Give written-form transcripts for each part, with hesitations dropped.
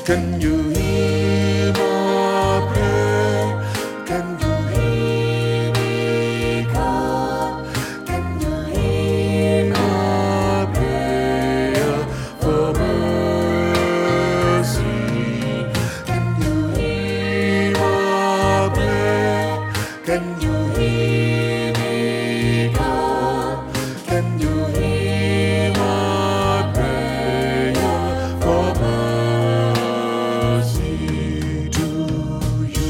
Can you hear my prayer? Can you hear me call? Can you hear my prayer for mercy? Can you hear my prayer? Can you hear me call? Can you hear my prayer for mercy to you?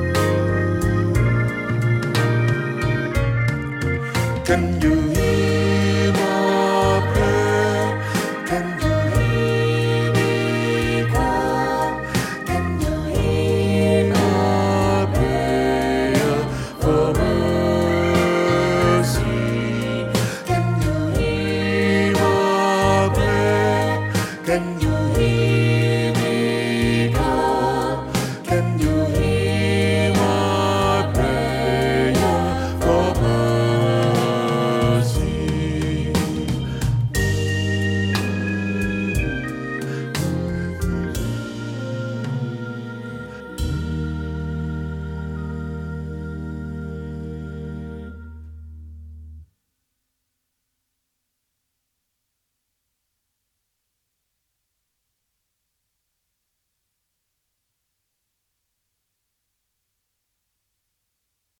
Can you hear